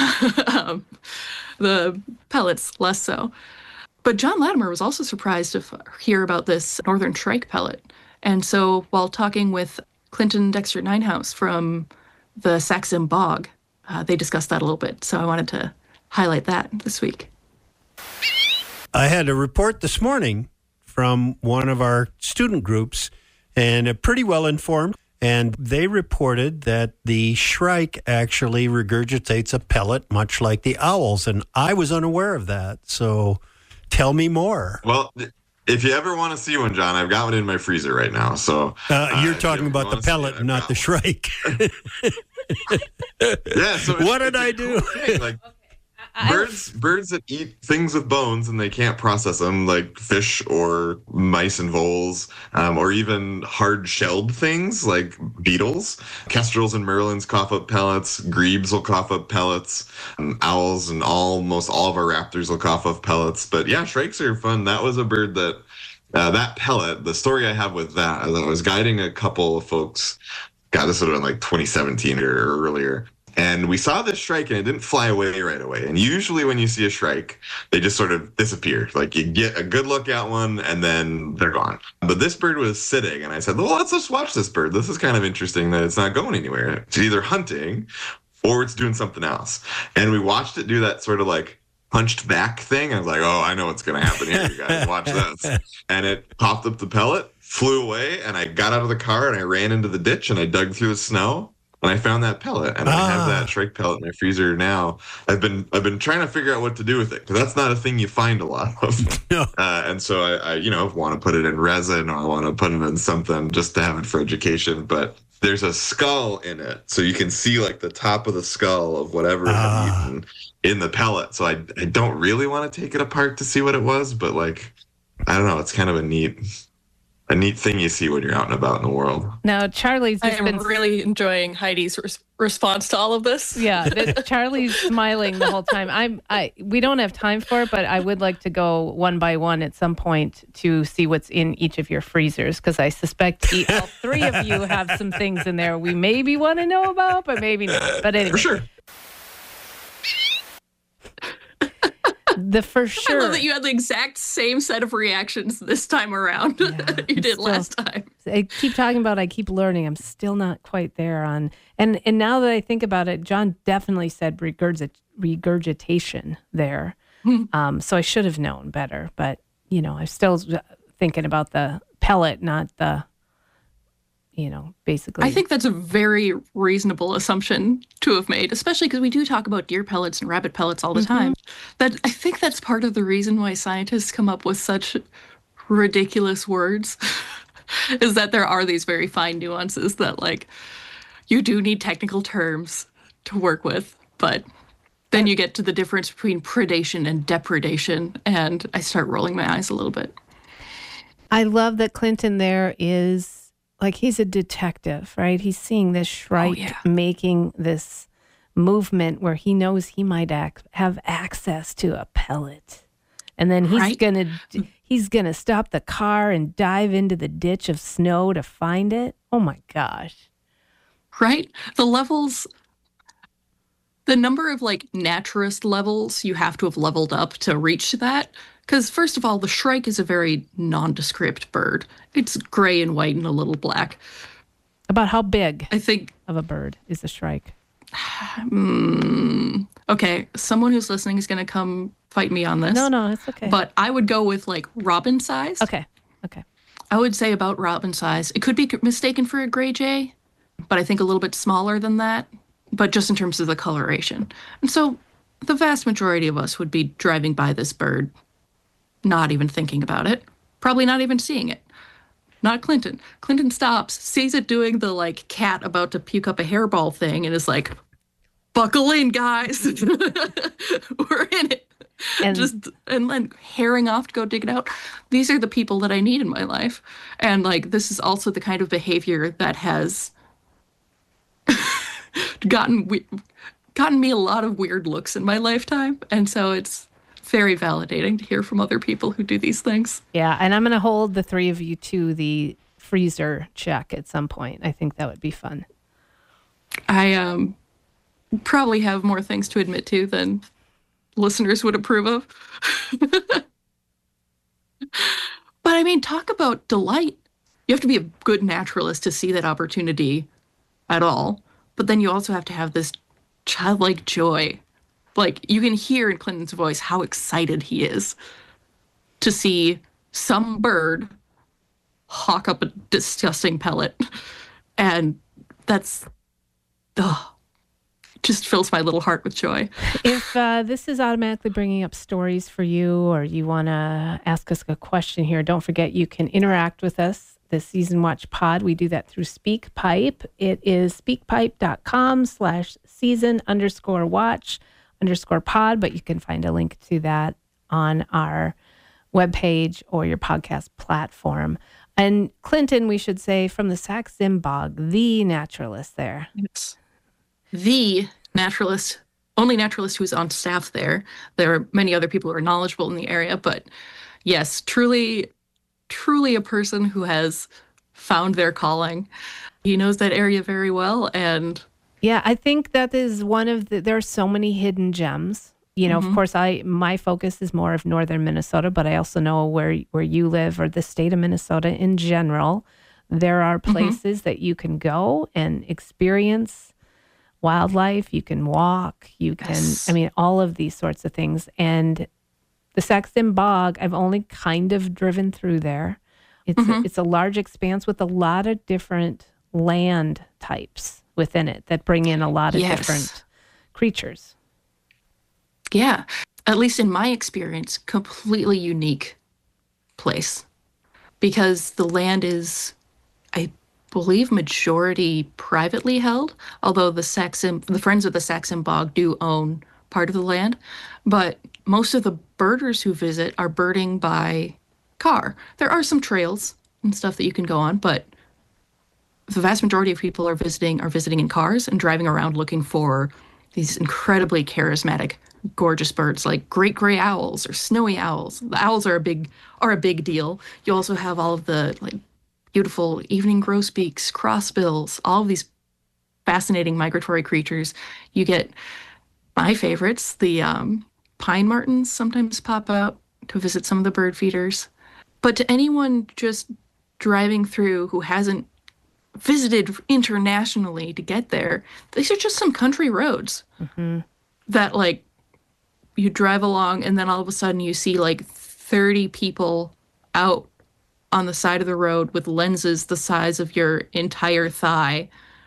um, the pellets, less so. But John Latimer was also surprised to f- hear about this northern shrike pellet. And so while talking with Clinton Dexter Ninehouse from the Saxon Bog. Uh, they discussed that a little bit, so I wanted to highlight that this week. I had a report this morning from one of our student groups, and uh, pretty well informed, and they reported that the shrike actually regurgitates a pellet much like the owls, and I was unaware of that, so tell me more. Well, if you ever want to see one, John, I've got one in my freezer right now. So uh, You're uh, talking you about the pellet, it, not the shrike. Yeah, so it's, what did it's I cool do? Thing. Like, Birds, birds that eat things with bones and they can't process them, like fish or mice and voles, um, or even hard-shelled things like beetles. Kestrels and merlins cough up pellets. Grebes will cough up pellets. Um, owls and almost all of our raptors will cough up pellets. But yeah, shrikes are fun. That was a bird that, uh, that pellet, the story I have with that, I was guiding a couple of folks. God, this would have been like twenty seventeen or earlier. And we saw this shrike and it didn't fly away right away. And usually when you see a shrike, they just sort of disappear. Like you get a good look at one and then they're gone. But this bird was sitting and I said, well, let's just watch this bird. This is kind of interesting that it's not going anywhere. It's either hunting or it's doing something else. And we watched it do that sort of like punched back thing. I was like, oh, I know what's going to happen here, you guys. Watch this. And it popped up the pellet, flew away, and I got out of the car and I ran into the ditch and I dug through the snow. And I found that pellet, and ah. I have that shrike pellet in my freezer now. I've been I've been trying to figure out what to do with it, because that's not a thing you find a lot of. No. Uh, and so I, I, you know, want to put it in resin, or I want to put it in something just to have it for education. But there's a skull in it, so you can see like the top of the skull of whatever ah. I've eaten in the pellet. So I I don't really want to take it apart to see what it was, but like I don't know, it's kind of a neat. A neat thing you see when you're out and about in the world. Now, Charlie's I just am been really enjoying Heidi's res- response to all of this. Yeah, that Charlie's smiling the whole time. I'm. I. We don't have time for it, but I would like to go one by one at some point to see what's in each of your freezers, because I suspect e- all three of you have some things in there we maybe want to know about, but maybe not. But anyway, for sure. The for sure. I love that you had the exact same set of reactions this time around yeah, you did still, last time. I keep talking about I keep learning. I'm still not quite there on. And and now that I think about it, John definitely said regurgit, regurgitation there. Mm-hmm. Um, so I should have known better. But, you know, I'm still thinking about the pellet, not the, you know, basically. I think that's a very reasonable assumption to have made, especially because we do talk about deer pellets and rabbit pellets all the mm-hmm. time. That I think that's part of the reason why scientists come up with such ridiculous words is that there are these very fine nuances that, like, you do need technical terms to work with, but then you get to the difference between predation and depredation, and I start rolling my eyes a little bit. I love that Clinton there is like he's a detective, right? He's seeing this shrike oh, yeah. making this movement where he knows he might ac- have access to a pellet. And then he's right? gonna he's gonna stop the car and dive into the ditch of snow to find it. Oh my gosh. Right? The levels, the number of like naturist levels you have to have leveled up to reach that. Because first of all, the shrike is a very nondescript bird. It's gray and white and a little black. About how big I think of a bird is the shrike? Mm, okay, someone who's listening is going to come fight me on this. No, no, it's okay. But I would go with like robin size. Okay, okay. I would say about robin size. It could be mistaken for a gray jay, but I think a little bit smaller than that. But just in terms of the coloration. And so the vast majority of us would be driving by this bird, not even thinking about it, probably not even seeing it. Not Clinton. Clinton stops, sees it doing the like cat about to puke up a hairball thing, and is like, buckle in, guys. We're in it. And just and then herring off to go dig it out. These are the people that I need in my life. And like this is also the kind of behavior that has gotten we- gotten me a lot of weird looks in my lifetime. And so it's very validating to hear from other people who do these things. Yeah, and I'm going to hold the three of you to the freezer check at some point. I think that would be fun. I um probably have more things to admit to than listeners would approve of. But I mean, talk about delight. You have to be a good naturalist to see that opportunity at all. but then you also have to have this childlike joy. Like, you can hear in Clinton's voice how excited he is to see some bird hawk up a disgusting pellet. And that's, ugh, just fills my little heart with joy. If uh, this is automatically bringing up stories for you, or you want to ask us a question here, don't forget you can interact with us, the Season Watch Pod. We do that through SpeakPipe. It is speakpipe.com slash season underscore watch underscore pod, but you can find a link to that on our webpage or your podcast platform. And Clinton, we should say, from the Sax-Zim Bog, the naturalist there. Yes. The naturalist, only naturalist who's on staff there. There are many other people who are knowledgeable in the area, but yes, truly, truly a person who has found their calling. He knows that area very well. And yeah, I think that is one of the, there are so many hidden gems. You know, mm-hmm. of course, I my focus is more of northern Minnesota, but I also know where where you live, or the state of Minnesota in general. There are places mm-hmm. that you can go and experience wildlife. You can walk. You can, yes. I mean, all of these sorts of things. And the Sax-Zim Bog, I've only kind of driven through there. It's mm-hmm. a, it's a large expanse with a lot of different land types within it that bring in a lot of yes. different creatures. Yeah, at least in my experience, completely unique place, because the land is, I believe, majority privately held, although the Sax-Zim, the Friends of the Sax-Zim Bog do own part of the land, but most of the birders who visit are birding by car. There are some trails and stuff that you can go on, but the vast majority of people are visiting are visiting in cars and driving around looking for these incredibly charismatic, gorgeous birds like great gray owls or snowy owls. The owls are a big are a big deal. You also have all of the like beautiful evening grosbeaks, crossbills, all of these fascinating migratory creatures. You get my favorites, the um, pine martins sometimes pop out to visit some of the bird feeders. But to anyone just driving through who hasn't visited internationally to get there, these are just some country roads mm-hmm. that like you drive along and then all of a sudden you see like thirty people out on the side of the road with lenses the size of your entire thigh,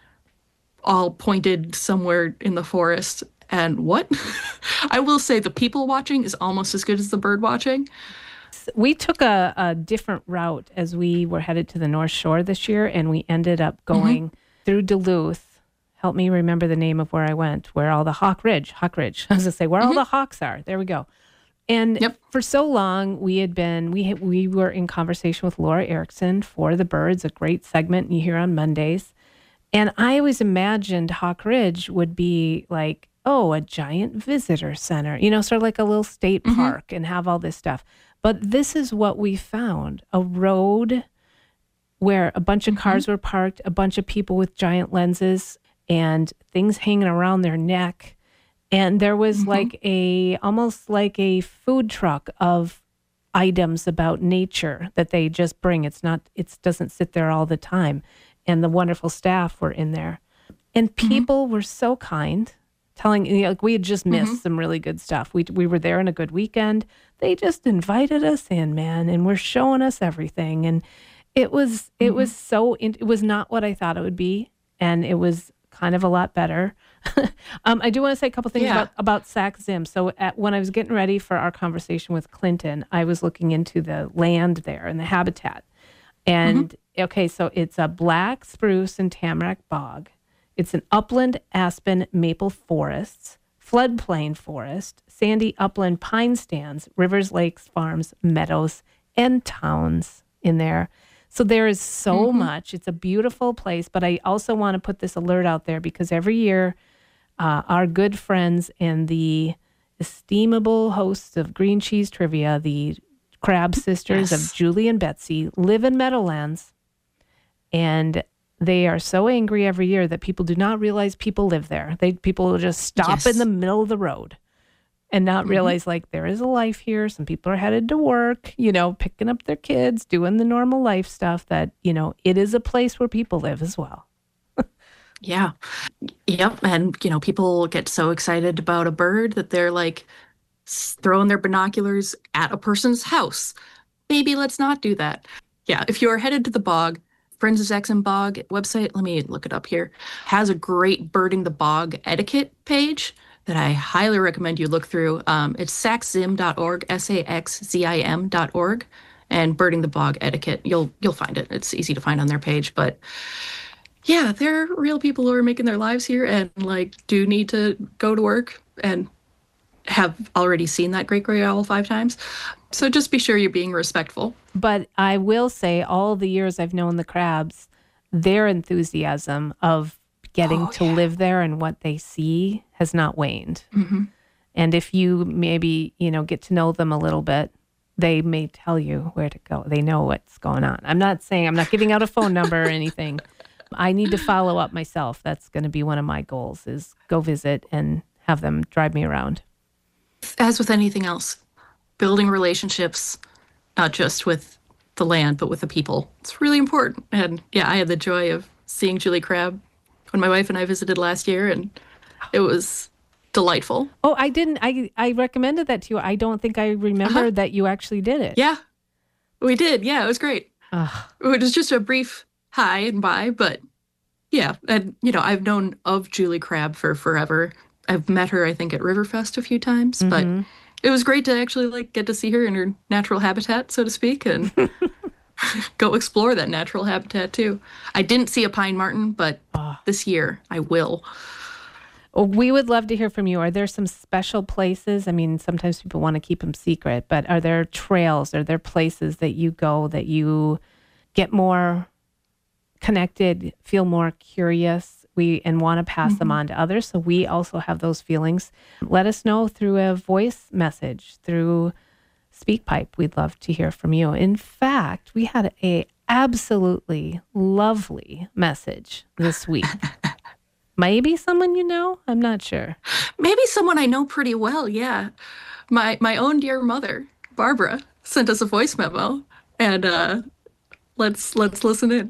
all pointed somewhere in the forest. And what? I will say the people watching is almost as good as the bird watching. We took a, a different route as we were headed to the North Shore this year, and we ended up going mm-hmm. through Duluth. Help me remember the name of where I went, where all the Hawk Ridge, Hawk Ridge. I was going to say, where mm-hmm. all the hawks are. There we go. And yep. for so long, we had been, we had, we were in conversation with Laura Erickson for The Birds, a great segment you hear on Mondays. And I always imagined Hawk Ridge would be like, oh, a giant visitor center, you know, sort of like a little state mm-hmm. park and have all this stuff. But this is what we found, a road where a bunch of cars mm-hmm. were parked, a bunch of people with giant lenses and things hanging around their neck. And there was mm-hmm. like a, almost like a food truck of items about nature that they just bring. It's not, it doesn't sit there all the time. And the wonderful staff were in there. And people mm-hmm. were so kind. Telling, you know, like we had just missed mm-hmm. some really good stuff. We we were there on a good weekend. They just invited us in, man, and were showing us everything. And it was it mm-hmm. was so it was not what I thought it would be, and it was kind of a lot better. um, I do want to say a couple things yeah. about about Sax-Zim. So at, when I was getting ready for our conversation with Clinton, I was looking into the land there and the habitat. And mm-hmm. okay, so it's a black spruce and tamarack bog. It's an upland aspen maple forests, floodplain forest, sandy upland pine stands, rivers, lakes, farms, meadows, and towns in there. So there is so mm-hmm. much. It's a beautiful place, but I also want to put this alert out there because every year uh, our good friends and the estimable hosts of Green Cheese Trivia, the Crab Sisters yes. of Julie and Betsy, live in Meadowlands, and they are so angry every year that people do not realize people live there. They people will just stop yes. in the middle of the road and not mm-hmm. realize like there is a life here. Some people are headed to work, you know, picking up their kids, doing the normal life stuff that, you know, it is a place where people live as well. Yeah. Yep. And, you know, people get so excited about a bird that they're like throwing their binoculars at a person's house. Maybe let's not do that. Yeah. If you're headed to the bog, Friends of Saxon Bog website, let me look it up here, has a great Birding the Bog etiquette page that I highly recommend you look through. Um, it's saxzim dot org, S A X Z I M dot org, and Birding the Bog etiquette. You'll you'll find it. It's easy to find on their page, but yeah, they're real people who are making their lives here and like do need to go to work and have already seen that great gray owl five times. So just be sure you're being respectful. But I will say all the years I've known the crabs, their enthusiasm of getting oh, to yeah. live there and what they see has not waned. Mm-hmm. And if you maybe, you know, get to know them a little bit, they may tell you where to go. They know what's going on. I'm not saying, I'm not giving out a phone number or anything. I need to follow up myself. That's going to be one of my goals, is go visit and have them drive me around. As with anything else, building relationships, not just with the land, but with the people. It's really important. And yeah, I had the joy of seeing Julie Crab when my wife and I visited last year, and it was delightful. Oh, I didn't. I, I recommended that to you. I don't think I remember uh-huh. that you actually did it. Yeah, we did. Yeah, it was great. Ugh. It was just a brief hi and bye, but yeah. And, you know, I've known of Julie Crab for forever. I've met her, I think, at Riverfest a few times, mm-hmm. but it was great to actually like get to see her in her natural habitat, so to speak, and go explore that natural habitat too. I didn't see a pine marten, but oh. this year I will. We would love to hear from you. Are there some special places? I mean, sometimes people want to keep them secret, but are there trails? Are there places that you go that you get more connected, feel more curious, we and want to pass mm-hmm. them on to others? So we also have those feelings. Let us know through a voice message, through SpeakPipe. We'd love to hear from you. In fact, we had a absolutely lovely message this week. Maybe someone you know? I'm not sure. Maybe someone I know pretty well, yeah. My my own dear mother, Barbara, sent us a voice memo, and uh, let's let's listen in.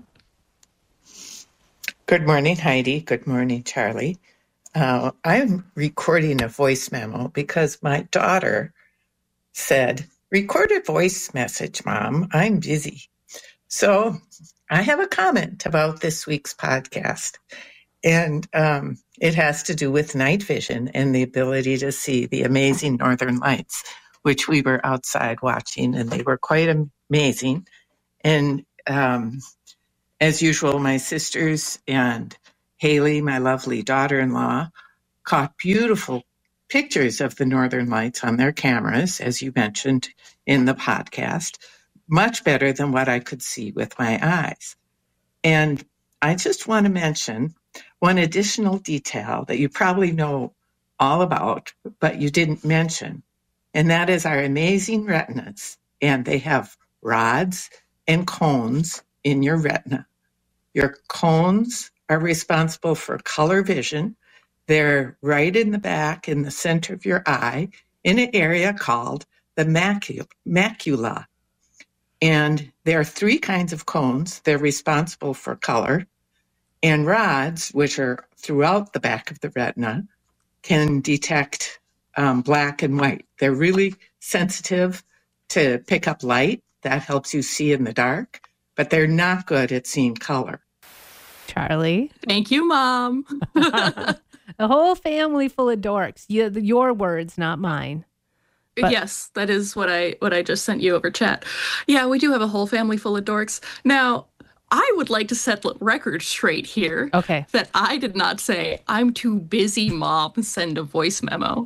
Good morning, Heidi. Good morning, Charlie. Uh, I'm recording a voice memo because my daughter said, record a voice message, Mom. I'm busy. So I have a comment about this week's podcast. And um, it has to do with night vision and the ability to see the amazing northern lights, which we were outside watching, and they were quite amazing. And um, as usual, my sisters and Haley, my lovely daughter-in-law, caught beautiful pictures of the northern lights on their cameras, as you mentioned in the podcast, much better than what I could see with my eyes. And I just want to mention one additional detail that you probably know all about, but you didn't mention, and that is our amazing retinas. And they have rods and cones in your retina. Your cones are responsible for color vision. They're right in the back, in the center of your eye, in an area called the macula. macula. And there are three kinds of cones. They're responsible for color. And rods, which are throughout the back of the retina, can detect um, black and white. They're really sensitive to pick up light. That helps you see in the dark, but they're not good at seeing color. Charlie? Thank you, Mom. A whole family full of dorks. You, your words, not mine. But yes, that is what I what I just sent you over chat. Yeah, we do have a whole family full of dorks. Now, I would like to set the record straight here. Okay. That I did not say, I'm too busy, Mom, send a voice memo.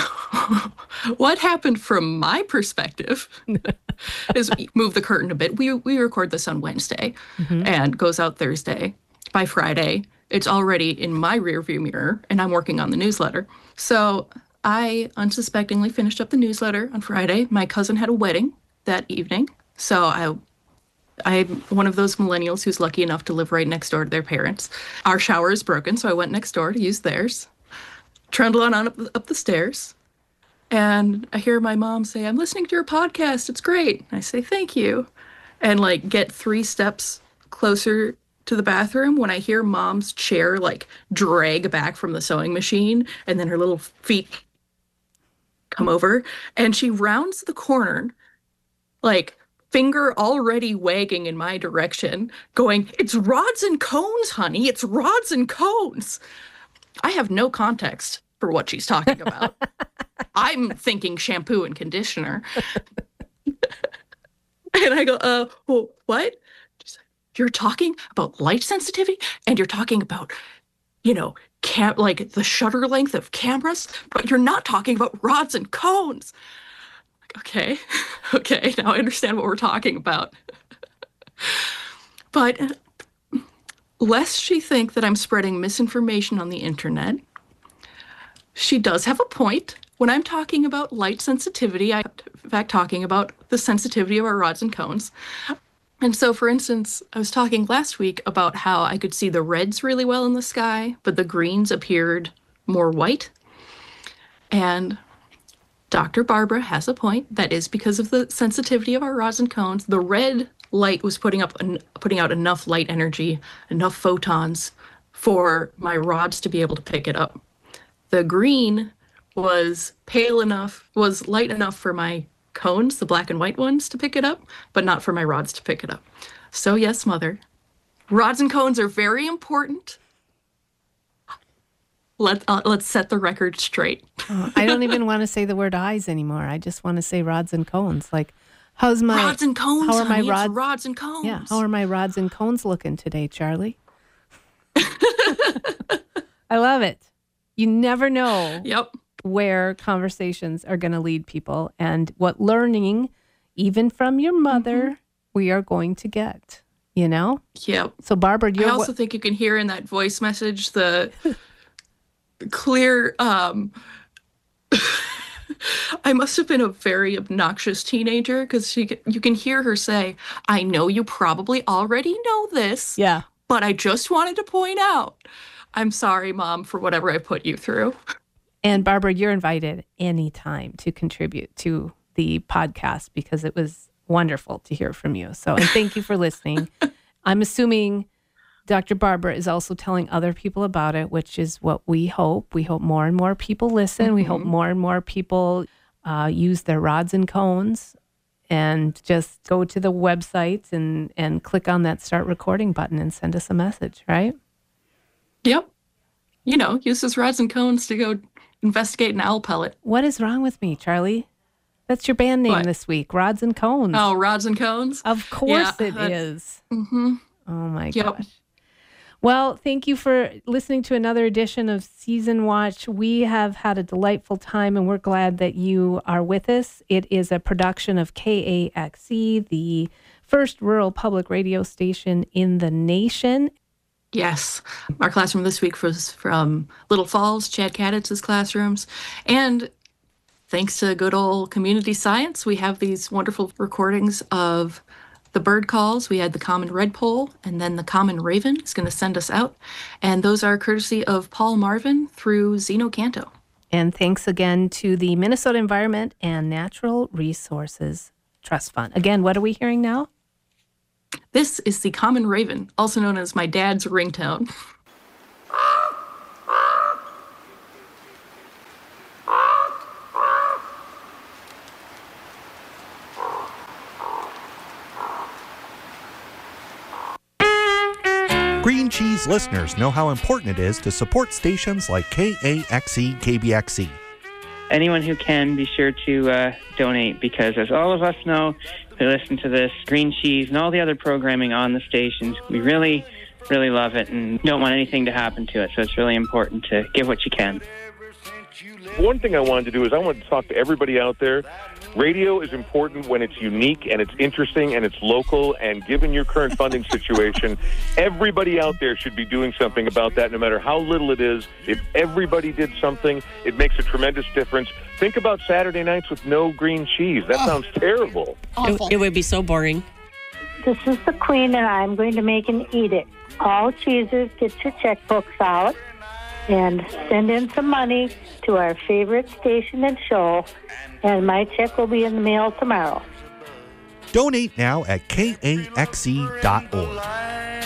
What happened from my perspective is move the curtain a bit. We we record this on Wednesday mm-hmm. and goes out Thursday. By Friday, it's already in my rearview mirror, and I'm working on the newsletter. So I unsuspectingly finished up the newsletter on Friday. My cousin had a wedding that evening, so I I'm one of those millennials who's lucky enough to live right next door to their parents. Our shower is broken, so I went next door to use theirs. Trundle on up, up the stairs, and I hear my mom say, I'm listening to your podcast. It's great. I say, thank you. And like get three steps closer to the bathroom when I hear Mom's chair like drag back from the sewing machine, and then her little feet come over, and she rounds the corner, like finger already wagging in my direction, going, "It's rods and cones, honey. It's rods and cones." I have no context for what she's talking about. I'm thinking shampoo and conditioner. And I go, uh, well, what? She's like, "You're talking about light sensitivity, and you're talking about, you know, cam- like the shutter length of cameras, but you're not talking about rods and cones." I'm like, okay, okay, now I understand what we're talking about. But lest she think that I'm spreading misinformation on the internet, she does have a point. When I'm talking about light sensitivity, I'm in fact talking about the sensitivity of our rods and cones. And so, for instance, I was talking last week about how I could see the reds really well in the sky, but the greens appeared more white. And Doctor Barbara has a point. That is because of the sensitivity of our rods and cones. The red light was putting up, putting out enough light energy, enough photons for my rods to be able to pick it up. The green was pale enough, was light enough for my cones, the black and white ones, to pick it up, but not for my rods to pick it up. So yes, Mother, rods and cones are very important. Let, uh, let's set the record straight. Oh, I don't even want to say the word eyes anymore. I just want to say rods and cones. Like, how's my rods and cones? How are my honey, rods? Rods and cones. Yeah. How are my rods and cones looking today, Charlie? I love it. You never know. Yep. Where conversations are going to lead people and what learning, even from your mother, mm-hmm. we are going to get, you know? Yep. So, Barbara, you're... I also think you can hear in that voice message the clear... Um, I must have been a very obnoxious teenager because she, you can hear her say, "I know you probably already know this, yeah, but I just wanted to point out, I'm sorry, Mom, for whatever I put you through." And Barbara, you're invited anytime to contribute to the podcast because it was wonderful to hear from you. So, and thank you for listening. I'm assuming Doctor Barbara is also telling other people about it, which is what we hope. We hope more and more people listen. Mm-hmm. We hope more and more people uh, use their rods and cones and just go to the website and, and click on that start recording button and send us a message, right? Yep. You know, use those rods and cones to go investigate an owl pellet. What is wrong with me, Charlie? That's your band name what? This week, Rods and Cones. Oh, Rods and Cones? Of course yeah, it that, is. Mm-hmm. Oh, my yep. gosh. Well, thank you for listening to another edition of Season Watch. We have had a delightful time, and we're glad that you are with us. It is a production of K A X E, the first rural public radio station in the nation. Yes. Our classroom this week was from Little Falls, Chad Kaditz's classrooms. And thanks to good old community science, we have these wonderful recordings of the bird calls. We had the common redpoll, and then the common raven is going to send us out. And those are courtesy of Paul Marvin through Zeno Canto. And thanks again to the Minnesota Environment and Natural Resources Trust Fund. Again, what are we hearing now? This is the common raven, also known as my dad's ringtone. Green Cheese listeners know how important it is to support stations like K A X E, K B X E. Anyone who can, be sure to uh, donate, because as all of us know who listen to this, Green Cheese and all the other programming on the stations, we really, really love it and don't want anything to happen to it. So it's really important to give what you can. One thing I wanted to do is I wanted to talk to everybody out there. Radio is important when it's unique and it's interesting and it's local, and given your current funding situation, everybody out there should be doing something about that, no matter how little it is. If everybody did something, it makes a tremendous difference. Think about Saturday nights with no green cheese. That oh. sounds terrible. It, it would be so boring. This is the Queen, and I'm going to make an edict. All cheesers, get your checkbooks out and send in some money to our favorite station and show, and my check will be in the mail tomorrow. Donate now at K A X E dot org.